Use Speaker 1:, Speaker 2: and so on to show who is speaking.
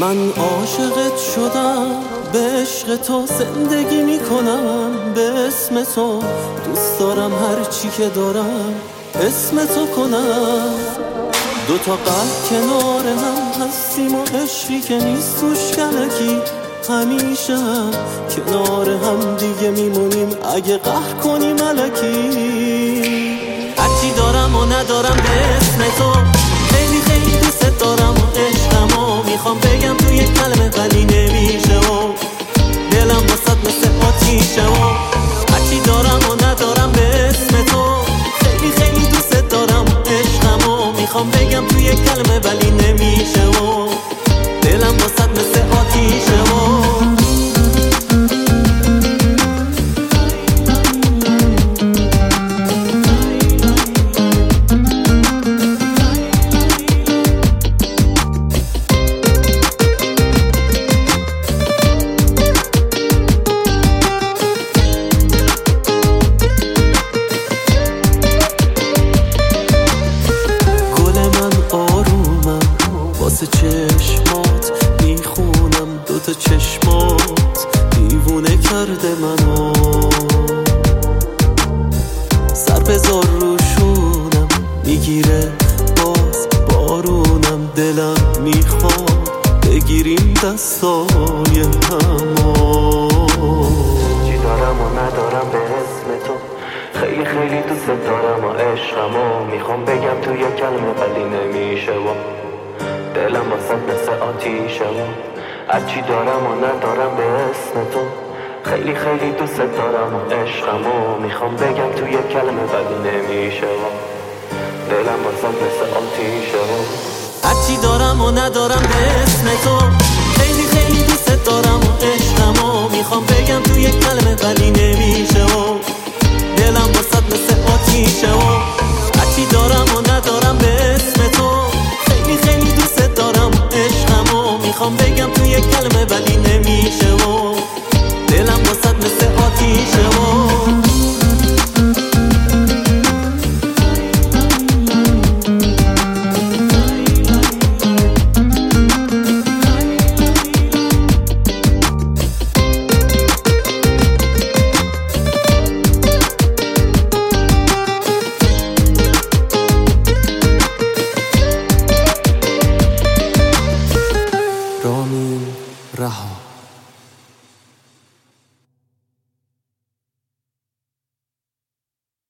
Speaker 1: من عاشقت شدم، به عشق تو زندگی میکنم، به اسم تو دوست دارم هر چی که دارم اسم تو کنم. دوتا قلب کنار هم هستیم و عشقی که نیست توش کلکی، همیشه هم کنار هم دیگه میمونیم اگه قهر کنیم الکی. هرچی دارم و ندارم به اسم تو، خیلی خیلی دوست دارم و عشقمو میخوام بگم توی کلمه ولی نمیشه و دلم واسط مثل آتیشه و هرچی دارم و ندارم به اسم تو، خیلی خیلی دوست دارم و عشقمو میخوام بگم توی کلمه ولی نمیشه و دلم واسط مثل آتیشه و چشمات میخونم، دوتا چشمات دیوونه کرده منو. سر بذار روشونم میگیره باز بارونم، دلم میخواد بگیریم دستای همو.
Speaker 2: چی دارم و ندارم به اسم تو، خیلی خیلی دوست دارم و عشقمو میخوام بگم توی کلمه ولی نمیشه و دلم واسه مثل آتیشه و هرچی دارم و ندارم به اسم تو، خیلی خیلی دوست دارم و عشقمو میخوام بگم توی کلمه ولی نمیشه و دلم واسه مثل آتیشه و
Speaker 1: هرچی دارم و ندارم به اسم تو، خیلی خیلی دوست دارم و عشقمو میخوام بگم توی کلمه ولی نمیشه و دلم واسه مثل آتیشه و هرچی دارم و ندارم به اسم تو، خیلی خیلی دوست دارم و عشقمو میخوام بگم توی کلمه ولی نمیشه و دلم واسط مثل آتیشه و رامین رها.